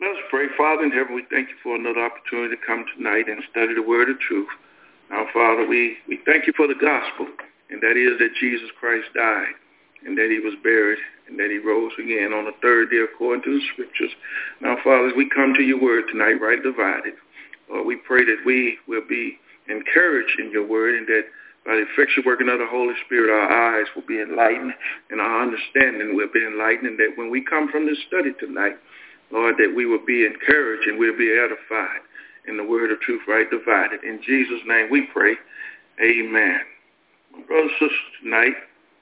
Let us pray. Father in heaven, we thank you for another opportunity to come tonight and study the word of truth. Now, Father, we thank you for the gospel, and that is that Jesus Christ died, and that he was buried, and that he rose again on the third day according to the scriptures. Now, Father, as we come to your word tonight, right divided, we pray that we will be encouraged in your word, and that by the effectual working of the Holy Spirit, our eyes will be enlightened, and our understanding will be enlightened, and that when we come from this study tonight, Lord, that we will be encouraged and we'll be edified in the word of truth, right divided. In Jesus' name we pray. Amen. My brothers and sisters, tonight,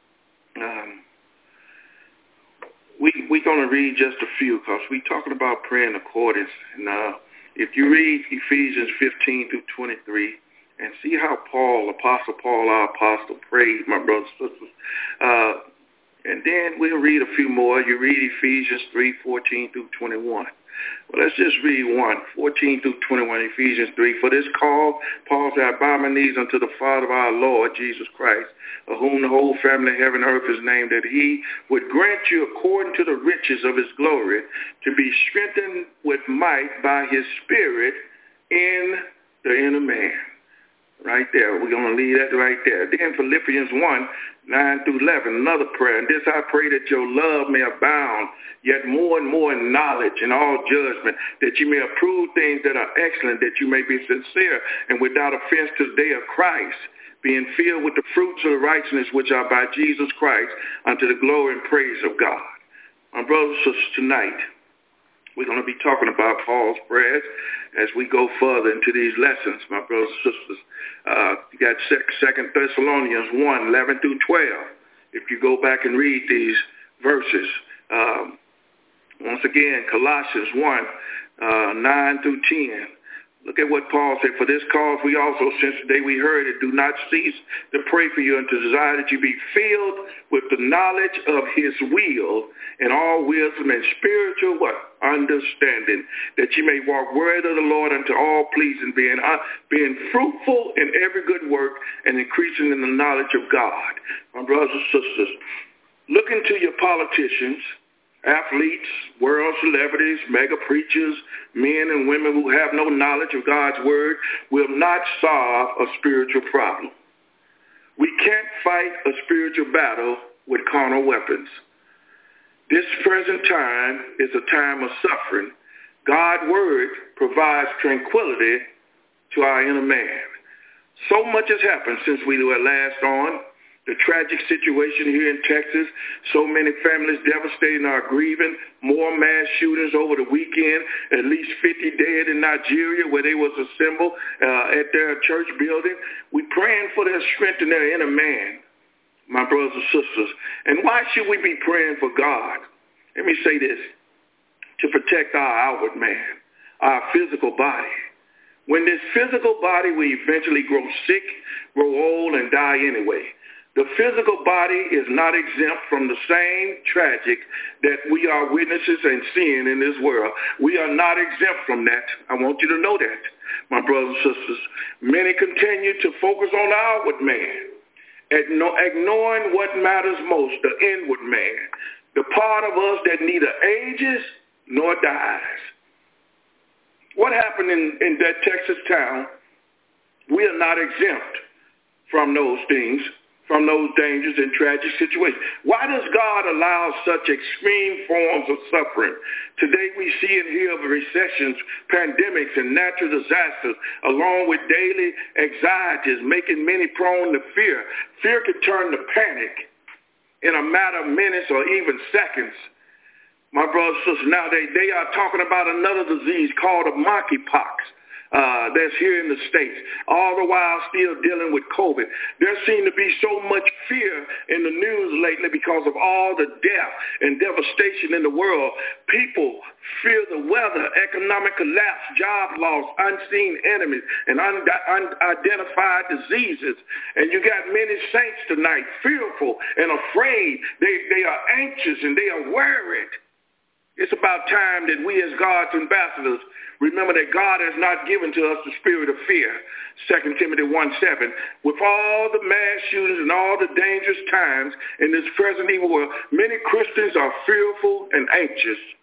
we're going to read just a few because we're talking about prayer in accordance. And if you read Ephesians 15 through 23 and see how Apostle Paul, our apostle, prayed, my brothers and sisters, and then we'll read a few more. You read Ephesians 3:14 through 21. Well, let's just read 14 through 21, Ephesians 3. For this cause, Paul said, I bow my knees unto the Father of our Lord Jesus Christ, of whom the whole family of heaven and earth is named, that he would grant you according to the riches of his glory to be strengthened with might by his Spirit in the inner man. Right there. We're going to leave that right there. Then Philippians 1:9 through 11, another prayer. And this I pray that your love may abound yet more and more in knowledge and all judgment, that you may approve things that are excellent, that you may be sincere and without offense to the day of Christ, being filled with the fruits of the righteousness which are by Jesus Christ unto the glory and praise of God. My brothers and sisters, tonight, we're going to be talking about Paul's prayers as we go further into these lessons, my brothers and sisters. You got 2 Thessalonians 1:11 through 12. If you go back and read these verses, once again, Colossians 1:9 through 10. Look at what Paul said. For this cause we also, since the day we heard it, do not cease to pray for you and to desire that you be filled with the knowledge of his will and all wisdom and spiritual understanding, that you may walk worthy of the Lord unto all pleasing, being fruitful in every good work and increasing in the knowledge of God. My brothers and sisters, look into your politicians, athletes, world celebrities, mega preachers, men and women who have no knowledge of God's word will not solve a spiritual problem. We can't fight a spiritual battle with carnal weapons. This present time is a time of suffering. God's word provides tranquility to our inner man. So much has happened since we were last on. The tragic situation here in Texas, so many families devastated and are grieving, more mass shootings over the weekend, at least 50 dead in Nigeria where they was assembled at their church building. We praying for their strength in their inner man, my brothers and sisters. And why should we be praying for God? Let me say this, to protect our outward man, our physical body. When this physical body will eventually grow sick, grow old, and die anyway. The physical body is not exempt from the same tragic that we are witnesses and seeing in this world. We are not exempt from that. I want you to know that, my brothers and sisters. Many continue to focus on the outward man, ignoring what matters most, the inward man, the part of us that neither ages nor dies. What happened in that Texas town, we are not exempt from those things, from those dangers and tragic situations. Why does God allow such extreme forms of suffering? Today we see and hear of recessions, pandemics, and natural disasters, along with daily anxieties, making many prone to fear. Fear can turn to panic in a matter of minutes or even seconds. My brothers and sisters, now they are talking about another disease called a monkeypox. That's here in the States, all the while still dealing with COVID. There seems to be so much fear in the news lately because of all the death and devastation in the world. People fear the weather, economic collapse, job loss, unseen enemies, and unidentified diseases. And you got many saints tonight fearful and afraid. They are anxious and they are worried. It's about time that we as God's ambassadors remember that God has not given to us the spirit of fear. 2 Timothy 1:7. With all the mass shootings and all the dangerous times in this present evil world, many Christians are fearful and anxious.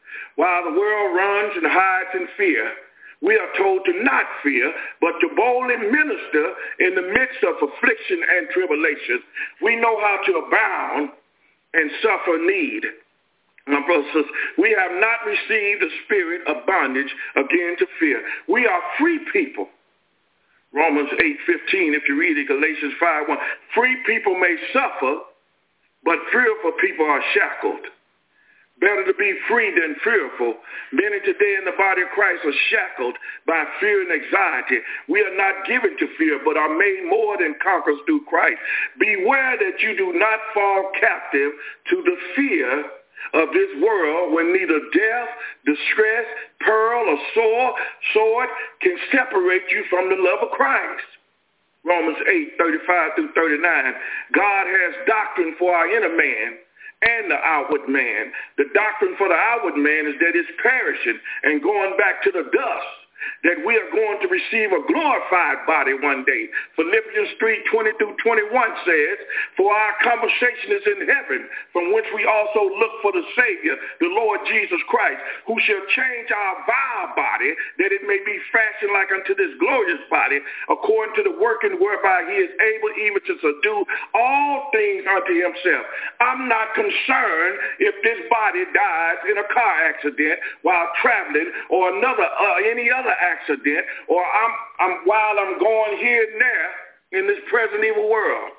While the world runs and hides in fear, we are told to not fear, but to boldly minister in the midst of affliction and tribulation. We know how to abound and suffer need. My brothers and sisters, we have not received the spirit of bondage again to fear. We are free people. Romans 8:15, if you read it, Galatians 5:1. Free people may suffer, but fearful people are shackled. Better to be free than fearful. Many today in the body of Christ are shackled by fear and anxiety. We are not given to fear, but are made more than conquerors through Christ. Beware that you do not fall captive to the fear of this world, when neither death, distress, peril, or sword can separate you from the love of Christ. Romans 8:35-39. God has doctrine for our inner man and the outward man. The doctrine for the outward man is that it's perishing and going back to the dust, that we are going to receive a glorified body one day. Philippians 3:20-21 says, for our conversation is in heaven, from which we also look for the Savior, the Lord Jesus Christ, who shall change our vile body, that it may be fashioned like unto this glorious body, according to the working whereby he is able even to subdue all things unto himself. I'm not concerned if this body dies in a car accident while traveling, or any other accident, or while I'm going here and there in this present evil world.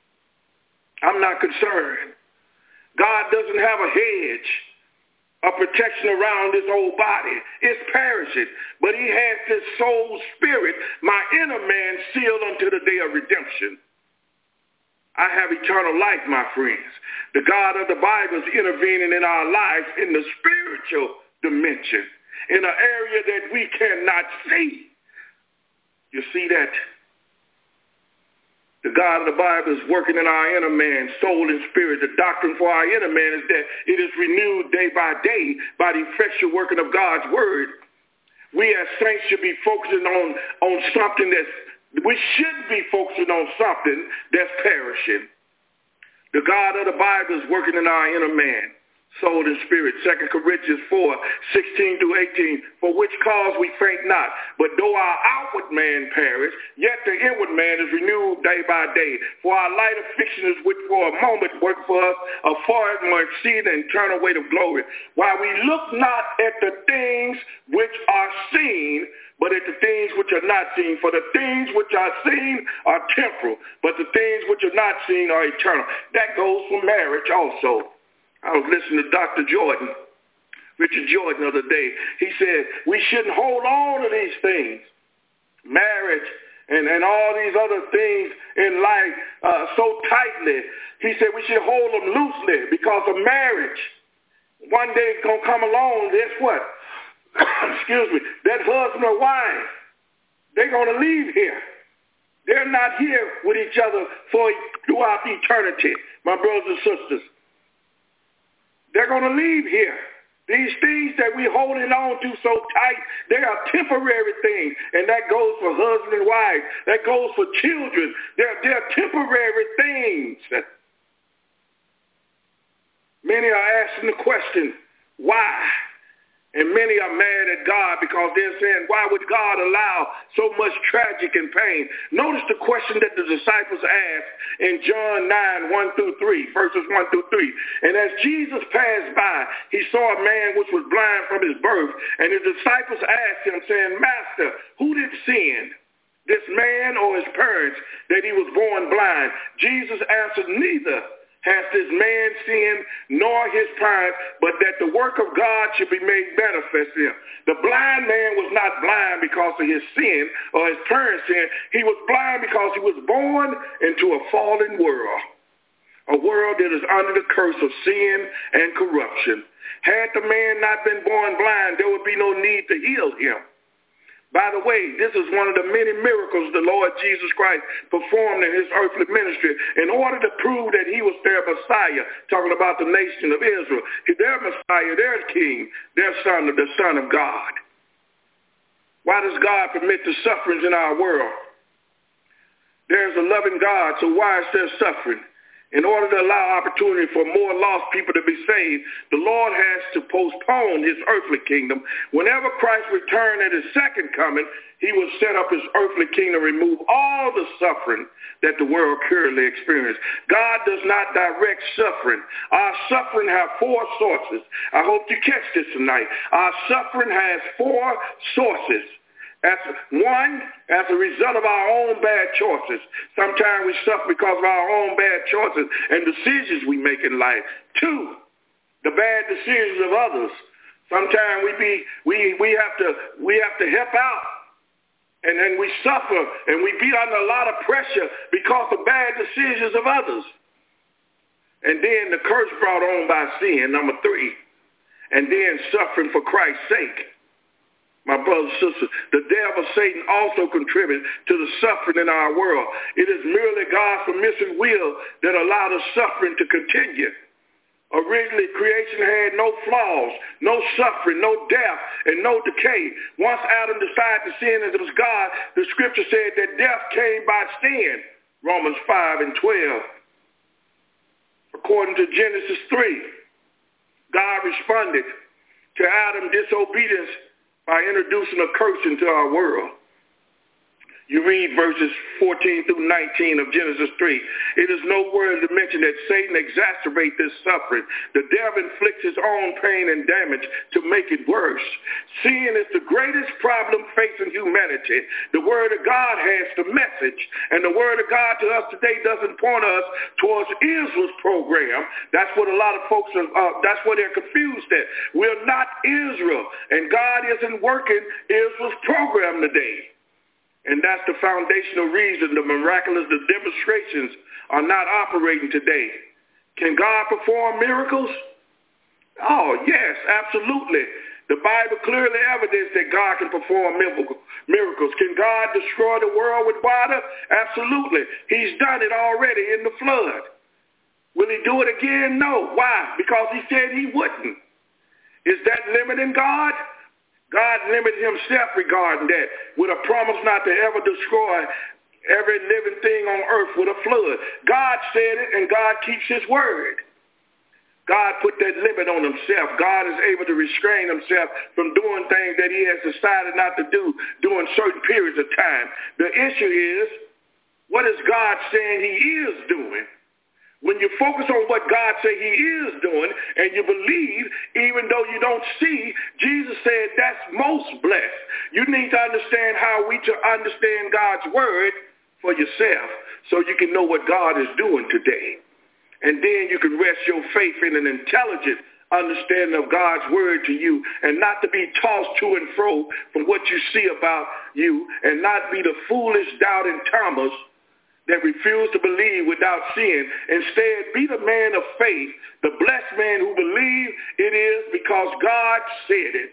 I'm not concerned. God doesn't have a hedge of protection around this old body. It's perishing, but he has this soul spirit, my inner man, sealed unto the day of redemption. I have eternal life, my friends. The God of the Bible is intervening in our lives in the spiritual dimension, in an area that we cannot see. You see that? The God of the Bible is working in our inner man, soul and spirit. The doctrine for our inner man is that it is renewed day by day by the effectual working of God's word. We as saints should be focusing on something we should be focusing on something that's perishing. The God of the Bible is working in our inner man, soul and spirit. 2 Corinthians 4:16-18. For which cause we faint not, but though our outward man perish, yet the inward man is renewed day by day. For our light afflictions, which for a moment work for us, are far more exceeding the eternal weight of glory. While we look not at the things which are seen, but at the things which are not seen. For the things which are seen are temporal, but the things which are not seen are eternal. That goes for marriage also. I was listening to Dr. Jordan, Richard Jordan, the other day. He said we shouldn't hold on to these things, marriage and all these other things in life so tightly. He said we should hold them loosely because of marriage. One day it's going to come along, guess what? Excuse me, that husband or wife, they're going to leave here. They're not here with each other throughout eternity, my brothers and sisters. They're going to leave here. These things that we're holding on to so tight, they are temporary things. And that goes for husband and wife. That goes for children. They're temporary things. Many are asking the question, why? And many are mad at God because they're saying, why would God allow so much tragic and pain? Notice the question that the disciples asked in John 9:1-3, verses 1-3. And as Jesus passed by, he saw a man which was blind from his birth. And his disciples asked him, saying, Master, who did sin, this man or his parents, that he was born blind? Jesus answered, neither has this man sinned, nor his parents, but that the work of God should be made manifest in him. The blind man was not blind because of his sin or his parents' sin. He was blind because he was born into a fallen world, a world that is under the curse of sin and corruption. Had the man not been born blind, there would be no need to heal him. By the way, this is one of the many miracles the Lord Jesus Christ performed in his earthly ministry in order to prove that he was their Messiah, talking about the nation of Israel. Their Messiah, their King, their Son, the Son of God. Why does God permit the sufferings in our world? There's a loving God, so why is there suffering? In order to allow opportunity for more lost people to be saved, the Lord has to postpone his earthly kingdom. Whenever Christ returned at his second coming, he will set up his earthly kingdom, remove all the suffering that the world currently experiences. God does not direct suffering. Our suffering has four sources. I hope you catch this tonight. Our suffering has four sources. One, as a result of our own bad choices. Sometimes we suffer because of our own bad choices and decisions we make in life. Two, the bad decisions of others. Sometimes we have to help out, and then we suffer and we be under a lot of pressure because of bad decisions of others. And then the curse brought on by sin, number three, and then suffering for Christ's sake. My brothers and sisters, the devil, Satan, also contributes to the suffering in our world. It is merely God's permissive will that allowed the suffering to continue. Originally, creation had no flaws, no suffering, no death, and no decay. Once Adam decided to sin as it was God, the scripture said that death came by sin, Romans 5:12. According to Genesis 3, God responded to Adam's disobedience by introducing a curse into our world. You read verses 14 through 19 of Genesis 3. It is noteworthy to mention that Satan exacerbates this suffering. The devil inflicts his own pain and damage to make it worse. Sin is the greatest problem facing humanity. The Word of God has the message, and the Word of God to us today doesn't point us towards Israel's program. That's what a lot of folks that's what they're confused at. We're not Israel, and God isn't working Israel's program today. And that's the foundational reason the miraculous, the demonstrations are not operating today. Can God perform miracles? Oh, yes, absolutely. The Bible clearly evidences that God can perform miracles. Can God destroy the world with water? Absolutely. He's done it already in the flood. Will he do it again? No. Why? Because he said he wouldn't. Is that limiting God? God limited himself regarding that with a promise not to ever destroy every living thing on earth with a flood. God said it, and God keeps his word. God put that limit on himself. God is able to restrain himself from doing things that he has decided not to do during certain periods of time. The issue is, what is God saying he is doing? When you focus on what God said he is doing and you believe, even though you don't see, Jesus said that's most blessed. You need to understand how to understand God's word for yourself so you can know what God is doing today. And then you can rest your faith in an intelligent understanding of God's word to you, and not to be tossed to and fro from what you see about you, and not be the foolish doubting Thomas that refuse to believe without seeing. Instead, be the man of faith, the blessed man who believes it is because God said it.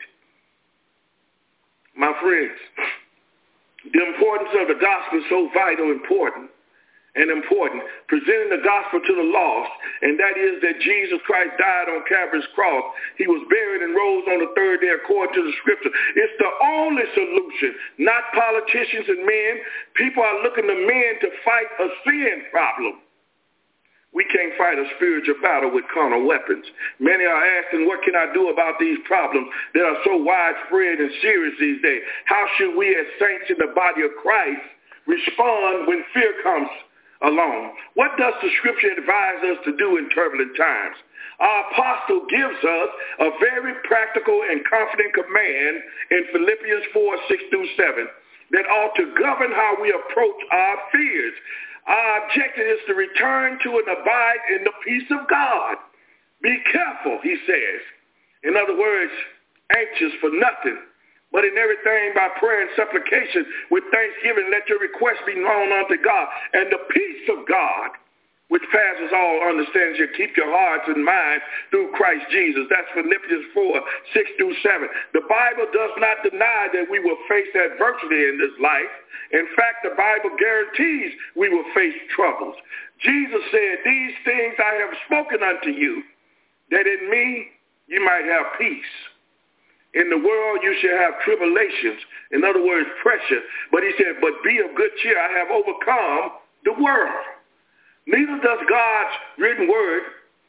My friends, the importance of the gospel is so vital and important, presenting the gospel to the lost, and that is that Jesus Christ died on Calvary's cross. He was buried and rose on the third day according to the scripture. It's the only solution, not politicians and men. People are looking to men to fight a sin problem. We can't fight a spiritual battle with carnal weapons. Many are asking, what can I do about these problems that are so widespread and serious these days? How should we as saints in the body of Christ respond when fear comes along? What does the scripture advise us to do in turbulent times? Our apostle gives us a very practical and confident command in Philippians 4:6-7 that ought to govern how we approach our fears. Our objective is to return to and abide in the peace of God. Be careful, he says. In other words, anxious for nothing, but in everything by prayer and supplication with thanksgiving, let your requests be known unto God. And the peace of God, which passes all understanding, shall keep your hearts and minds through Christ Jesus. That's Philippians 4:6-7. The Bible does not deny that we will face adversity in this life. In fact, the Bible guarantees we will face troubles. Jesus said, these things I have spoken unto you, that in me you might have peace. In the world you shall have tribulations, in other words, pressure. But he said, but be of good cheer, I have overcome the world. Neither does God's written word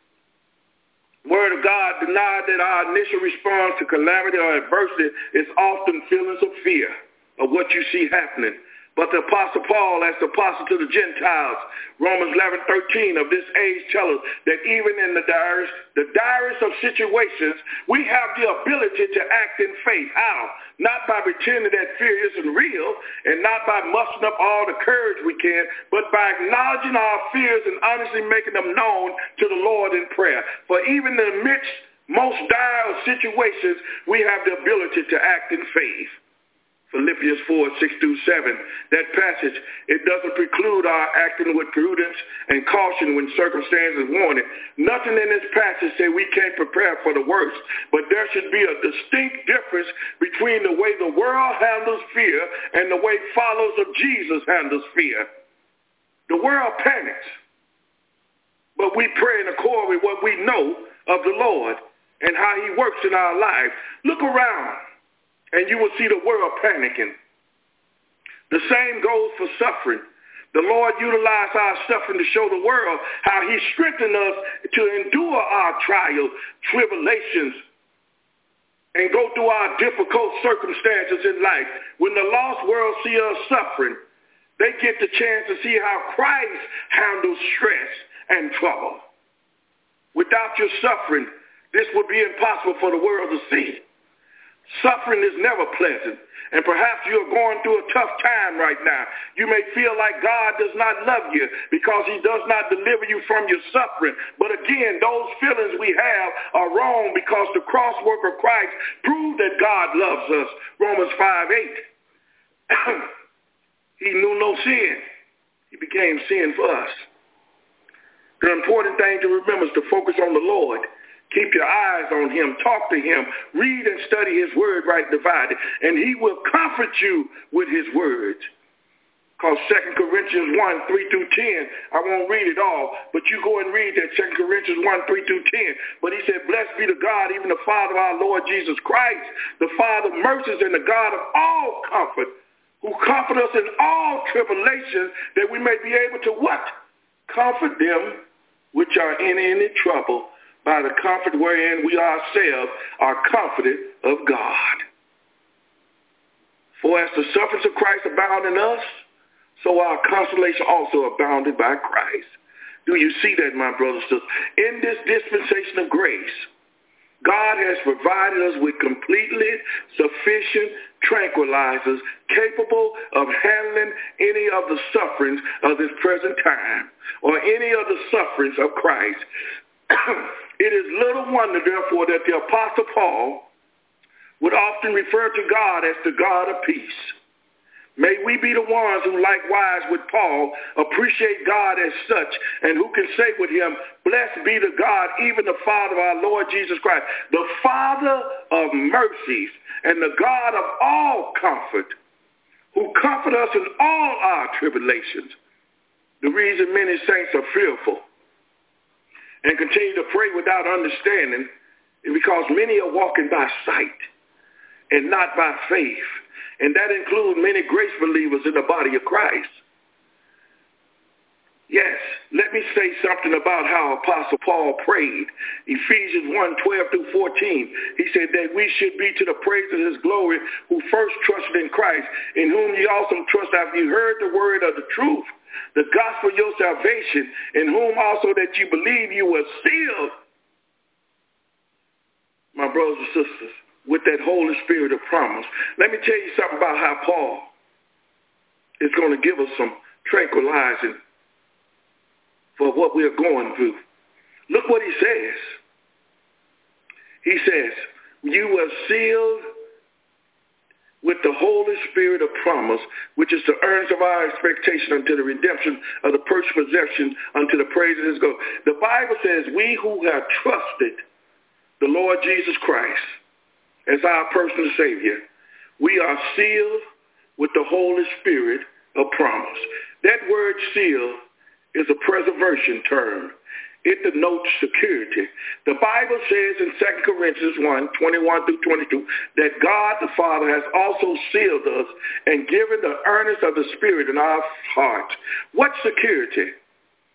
of God deny that our initial response to calamity or adversity is often feelings of fear of what you see happening. But the Apostle Paul, as the apostle to the Gentiles, Romans 11:13 of this age tells us that even in the direst of situations, we have the ability to act in faith. How? Not by pretending that fear isn't real and not by mustering up all the courage we can, but by acknowledging our fears and honestly making them known to the Lord in prayer. For even in the midst, most dire of situations, we have the ability to act in faith. Philippians 4:6-7, that passage, it doesn't preclude our acting with prudence and caution when circumstances warrant it. Nothing in this passage says we can't prepare for the worst, but there should be a distinct difference between the way the world handles fear and the way followers of Jesus handles fear. The world panics, but we pray in accord with what we know of the Lord and how he works in our lives. Look around, and you will see the world panicking. The same goes for suffering. The Lord utilized our suffering to show the world how he strengthened us to endure our trials, tribulations, and go through our difficult circumstances in life. When the lost world see us suffering, they get the chance to see how Christ handles stress and trouble. Without your suffering, this would be impossible for the world to see. Suffering is never pleasant, and perhaps you're going through a tough time right now. You may feel like God does not love you because he does not deliver you from your suffering. But again, those feelings we have are wrong because the cross work of Christ proved that God loves us. Romans 5:8. He knew no sin. He became sin for us. The important thing to remember is to focus on the Lord. Keep your eyes on him. Talk to him. Read and study his word, right divided. And he will comfort you with his words. Because 2 Corinthians 1:3-10, I won't read it all, but you go and read that 2 Corinthians 1:3-10. But he said, blessed be the God, even the Father of our Lord Jesus Christ, the Father of mercies and the God of all comfort, who comfort us in all tribulations, that we may be able to what? Comfort them which are in any trouble, by the comfort wherein we ourselves are comforted of God. For as the sufferings of Christ abound in us, so our consolation also abounded by Christ. Do you see that, my brothers and sisters? In this dispensation of grace, God has provided us with completely sufficient tranquilizers capable of handling any of the sufferings of this present time or any of the sufferings of Christ. It is little wonder, therefore, that the Apostle Paul would often refer to God as the God of peace. May we be the ones who, likewise with Paul, appreciate God as such, and who can say with him, blessed be the God, even the Father of our Lord Jesus Christ, the Father of mercies and the God of all comfort, who comfort us in all our tribulations. The reason many saints are fearful and continue to pray without understanding is because many are walking by sight and not by faith. And that includes many grace believers in the body of Christ. Yes, let me say something about how Apostle Paul prayed. Ephesians 1:12-14. He said that we should be to the praise of his glory who first trusted in Christ, in whom ye also trust after you heard the word of the truth, the gospel of your salvation, in whom also that you believe you were sealed, my brothers and sisters, with that Holy Spirit of promise. Let me tell you something about how Paul is going to give us some tranquilizing for what we're going through. Look what he says. He says, you were sealed with the Holy Spirit of promise, which is the earnest of our expectation unto the redemption of the purchased possession unto the praise of his glory. The Bible says we who have trusted the Lord Jesus Christ as our personal Savior, we are sealed with the Holy Spirit of promise. That word seal is a preservation term. It denotes security. The Bible says in 2 Corinthians 1:21-22 that God the Father has also sealed us and given the earnest of the Spirit in our hearts. What security?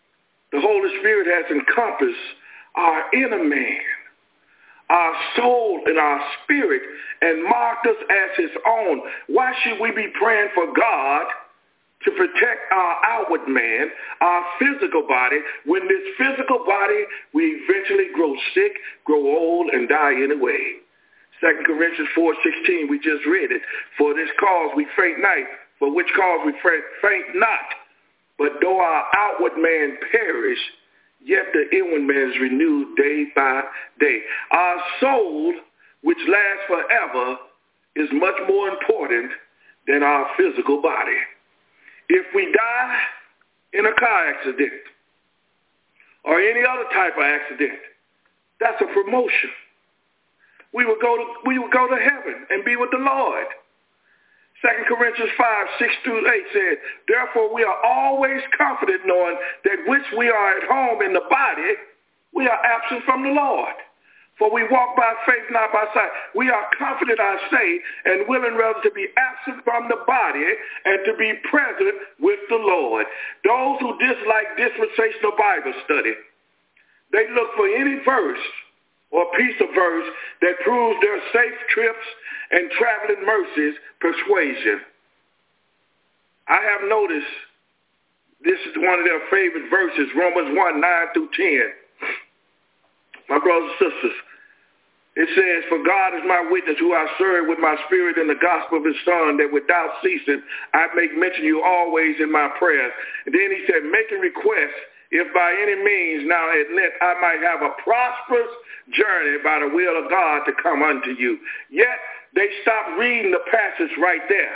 The Holy Spirit has encompassed our inner man, our soul, and our spirit, and marked us as his own. Why should we be praying for God to protect our outward man, our physical body, when this physical body we eventually grow sick, grow old, and die anyway? 2 Corinthians 4:16, we just read it. For this cause we faint not, for which cause we faint not. But though our outward man perish, yet the inward man is renewed day by day. Our soul, which lasts forever, is much more important than our physical body. If we die in a car accident or any other type of accident, that's a promotion. We will go to heaven and be with the Lord. 2 Corinthians 5:6-8 says, therefore we are always confident knowing that which we are at home in the body, we are absent from the Lord. For we walk by faith, not by sight. We are confident, I say, and willing rather to be absent from the body and to be present with the Lord. Those who dislike dispensational Bible study, they look for any verse or piece of verse that proves their safe trips and traveling mercies persuasion. I have noticed this is one of their favorite verses, Romans 1:9-10. My brothers and sisters, it says, for God is my witness, who I serve with my spirit in the gospel of his Son, that without ceasing I make mention of you always in my prayers. And then he said, making requests, if by any means now at length I might have a prosperous journey by the will of God to come unto you. Yet they stop reading the passage right there.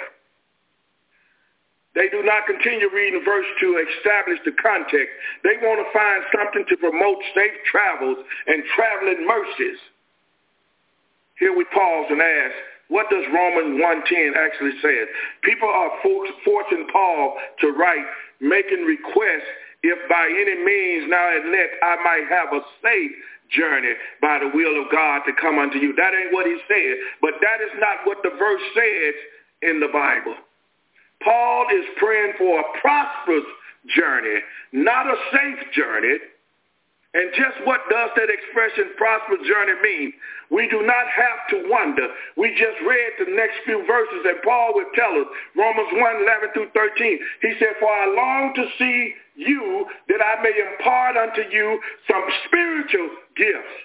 They do not continue reading verse to establish the context. They want to find something to promote safe travels and traveling mercies. Here we pause and ask, what does Romans 1:10 actually say? People are forcing Paul to write, making requests, if by any means now at length I might have a safe journey by the will of God to come unto you. That ain't what he said, but that is not what the verse says in the Bible. Paul is praying for a prosperous journey, not a safe journey. And just what does that expression prosperous journey mean? We do not have to wonder. We just read the next few verses, and Paul would tell us, Romans 1:11-13. He said, for I long to see you, that I may impart unto you some spiritual gifts,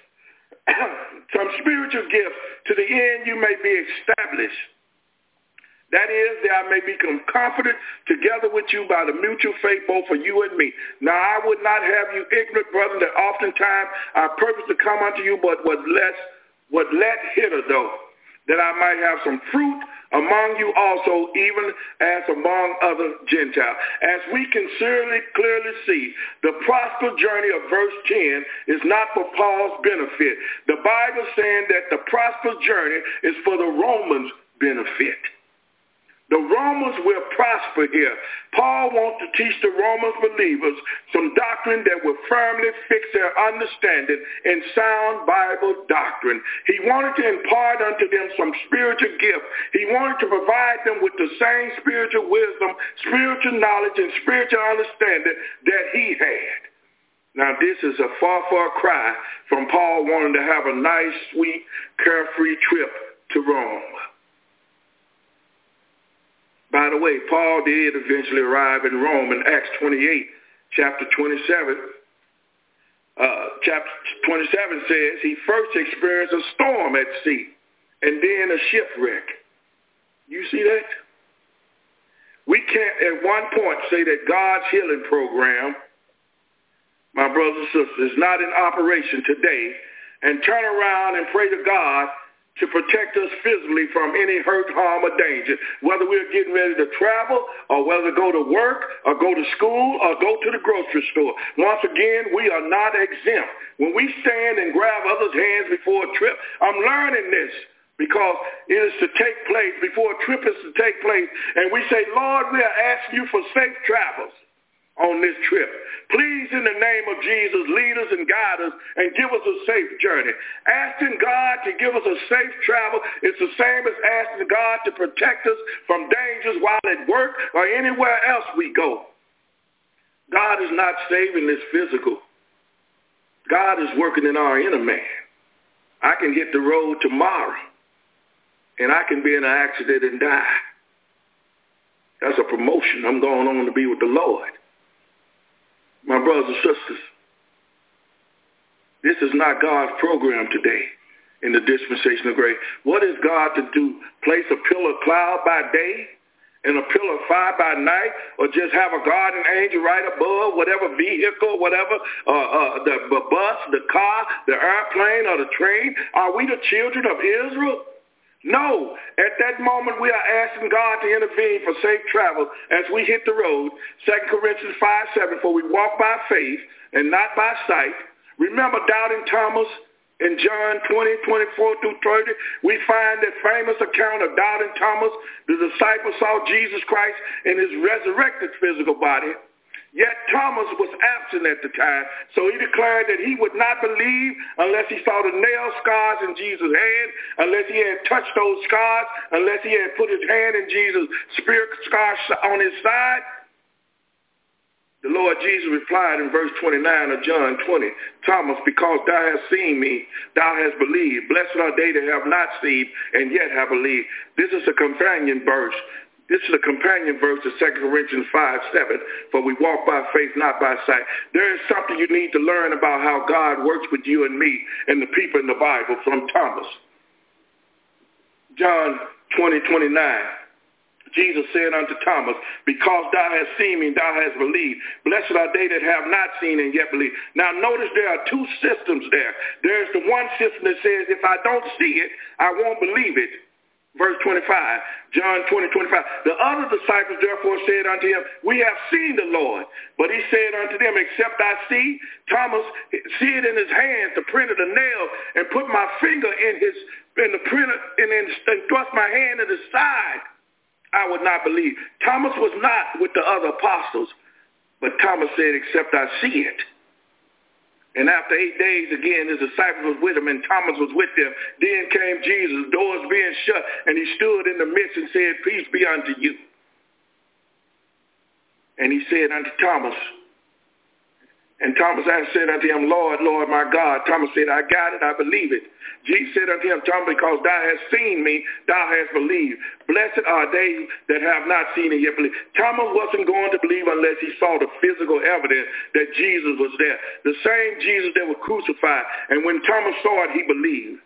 to the end you may be established. That is, that I may become confident together with you by the mutual faith, both for you and me. Now I would not have you ignorant, brethren, that oftentimes I purpose to come unto you, but was let hither though, that I might have some fruit among you also, even as among other Gentiles. As we can clearly see, the prosperous journey of verse 10 is not for Paul's benefit. The Bible is saying that the prosperous journey is for the Romans' benefit. The Romans will prosper here. Paul wants to teach the Romans believers some doctrine that will firmly fix their understanding in sound Bible doctrine. He wanted to impart unto them some spiritual gift. He wanted to provide them with the same spiritual wisdom, spiritual knowledge, and spiritual understanding that he had. Now, this is a far, far cry from Paul wanting to have a nice, sweet, carefree trip to Rome. By the way, Paul did eventually arrive in Rome in Acts 28, chapter 27. Chapter 27 says he first experienced a storm at sea and then a shipwreck. You see that? We can't at one point say that God's healing program, my brothers and sisters, is not in operation today and turn around and pray to God to protect us physically from any hurt, harm, or danger, whether we're getting ready to travel or whether to go to work or go to school or go to the grocery store. Once again, we are not exempt. When we stand and grab others' hands before a trip, I'm learning this because it is to take place, before a trip is to take place, and we say, Lord, we are asking you for safe travels on this trip. Please, in the name of Jesus, lead us and guide us and give us a safe journey. Asking God to give us a safe travel is the same as asking God to protect us from dangers while at work or anywhere else we go. God is not saving this physical. God is working in our inner man. I can hit the road tomorrow, and I can be in an accident and die. That's a promotion. I'm going on to be with the Lord. My brothers and sisters, this is not God's program today in the dispensation of grace. What is God to do? Place a pillar of cloud by day and a pillar of fire by night, or just have a guardian angel right above whatever vehicle, whatever, the bus, the car, the airplane, or the train? Are we the children of Israel? No. At that moment, we are asking God to intervene for safe travel as we hit the road. 2 Corinthians 5:7, for we walk by faith and not by sight. Remember doubting Thomas in John 20:24-30, we find that famous account of doubting Thomas. The disciple saw Jesus Christ in his resurrected physical body. Yet Thomas was absent at the time, so he declared that he would not believe unless he saw the nail scars in Jesus' hand, unless he had touched those scars, unless he had put his hand in Jesus' spear scars on his side. The Lord Jesus replied in verse 29 of John 20, Thomas, because thou hast seen me, thou hast believed. Blessed are they that have not seen and yet have believed. This is a companion verse. This is a companion verse to 2 Corinthians 5:7, for we walk by faith, not by sight. There is something you need to learn about how God works with you and me and the people in the Bible from Thomas. John 20:29. Jesus said unto Thomas, because thou hast seen me, thou hast believed. Blessed are they that have not seen and yet believe. Now notice there are two systems there. There's the one system that says, if I don't see it, I won't believe it. Verse 25, John 20:25. The other disciples therefore said unto him, we have seen the Lord. But he said unto them, except I see Thomas, see it in his hands, the print of the nail, and put my finger in the print and thrust my hand in his side, I would not believe. Thomas was not with the other apostles, but Thomas said, except I see it. And after 8 days, again, his disciples was with him, and Thomas was with them. Then came Jesus, doors being shut, and he stood in the midst and said, peace be unto you. And he said unto Thomas, and Thomas said unto him, Lord, Lord, my God. Thomas said, I got it, I believe it. Jesus said unto him, Thomas, because thou hast seen me, thou hast believed. Blessed are they that have not seen and yet believe. Thomas wasn't going to believe unless he saw the physical evidence that Jesus was there. The same Jesus that was crucified. And when Thomas saw it, he believed.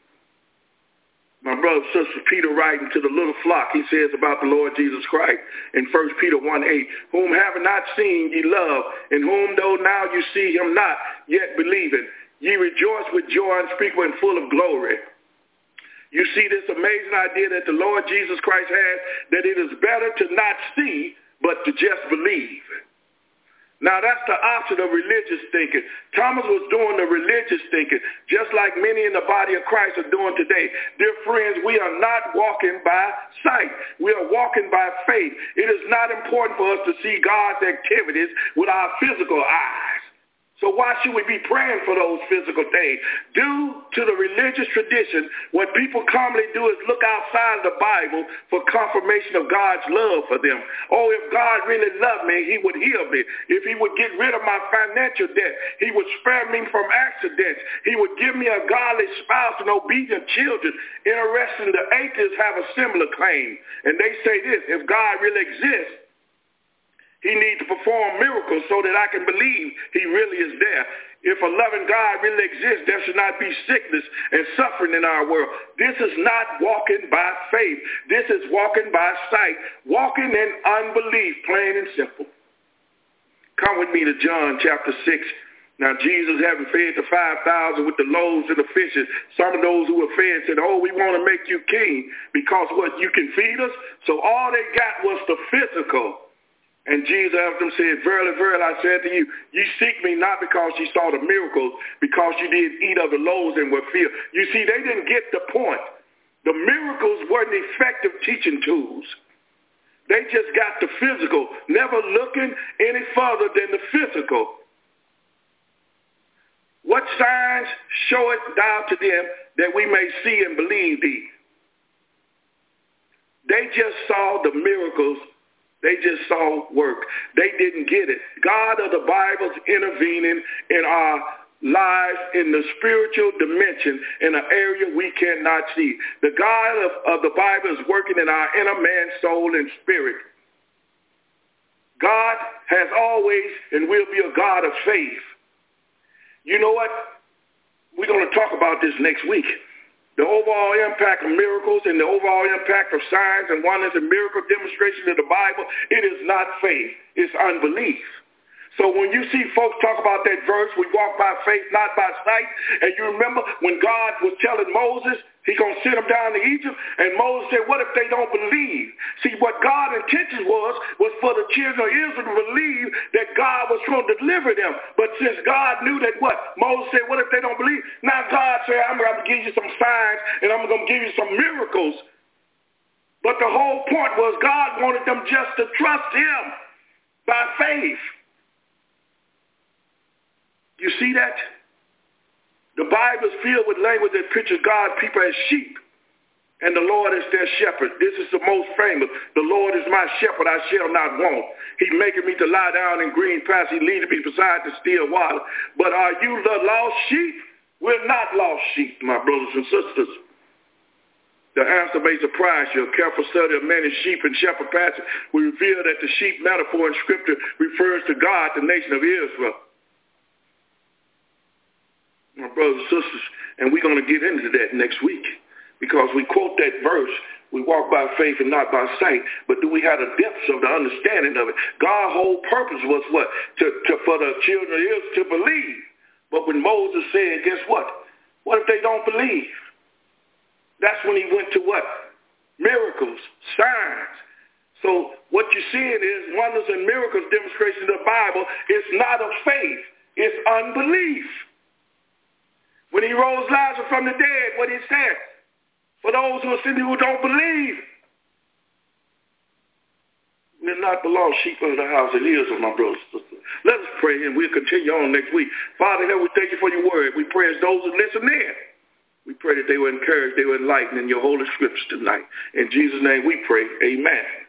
My brother and sister, Peter writing to the little flock, he says about the Lord Jesus Christ in 1 Peter 1:8, whom having not seen ye love, in whom though now you see him not, yet believing, ye rejoice with joy unspeakable and full of glory. You see this amazing idea that the Lord Jesus Christ has, that it is better to not see, but to just believe. Now, that's the opposite of religious thinking. Thomas was doing the religious thinking, just like many in the body of Christ are doing today. Dear friends, we are not walking by sight. We are walking by faith. It is not important for us to see God's activities with our physical eyes. So why should we be praying for those physical things? Due to the religious tradition, what people commonly do is look outside of the Bible for confirmation of God's love for them. Oh, if God really loved me, he would heal me. If he would get rid of my financial debt, he would spare me from accidents. He would give me a godly spouse and obedient children. Interesting, the atheists have a similar claim. And they say this, if God really exists, he needs to perform miracles so that I can believe he really is there. If a loving God really exists, there should not be sickness and suffering in our world. This is not walking by faith. This is walking by sight, walking in unbelief, plain and simple. Come with me to John chapter 6. Now, Jesus having fed the 5,000 with the loaves and the fishes, some of those who were fed said, oh, we want to make you king because what, you can feed us? So all they got was the physical. And Jesus after them said, verily, verily, I said to you, ye seek me not because ye saw the miracles, because you did eat of the loaves and were filled. You see, they didn't get the point. The miracles weren't effective teaching tools. They just got the physical, never looking any further than the physical. What signs showeth thou to them that we may see and believe thee? They just saw the miracles They just saw work. They didn't get it. God of the Bible's intervening in our lives in the spiritual dimension in an area we cannot see. The God of the Bible is working in our inner man, soul, and spirit. God has always and will be a God of faith. You know what? We're going to talk about this next week. The overall impact of miracles and the overall impact of signs and wonders and miracle demonstration of the Bible, it is not faith. It's unbelief. So when you see folks talk about that verse, we walk by faith, not by sight. And you remember when God was telling Moses, he's going to send them down to Egypt. And Moses said, what if they don't believe? See, what God's intention was for the children of Israel to believe that God was going to deliver them. But since God knew that what? Moses said, what if they don't believe? Now God said, I'm going to give you some signs and I'm going to give you some miracles. But the whole point was God wanted them just to trust him by faith. You see that? The Bible is filled with language that pictures God's people as sheep, and the Lord is their shepherd. This is the most famous. The Lord is my shepherd, I shall not want. He maketh me to lie down in green pastures. He leadeth me beside the still water. But are you the lost sheep? We're not lost sheep, my brothers and sisters. The answer may surprise you. A careful study of many sheep and shepherd passages will reveal that the sheep metaphor in Scripture refers to God, the nation of Israel. My brothers and sisters, and we're going to get into that next week because we quote that verse, we walk by faith and not by sight, but do we have the depths of the understanding of it? God's whole purpose was what? For the children of Israel to believe. But when Moses said, guess what? What if they don't believe? That's when he went to what? Miracles, signs. So what you're seeing is wonders and miracles demonstration of the Bible. It's not of faith. It's unbelief. When he rose Lazarus from the dead, what he said, for those who are sitting who don't believe, we're not the lost sheep of the house of Israel, my brothers and sisters. Let us pray, and we'll continue on next week. Father, we thank you for your word. We pray as those who listen in. We pray that they were encouraged, they were enlightened in your holy scriptures tonight. In Jesus' name we pray, amen.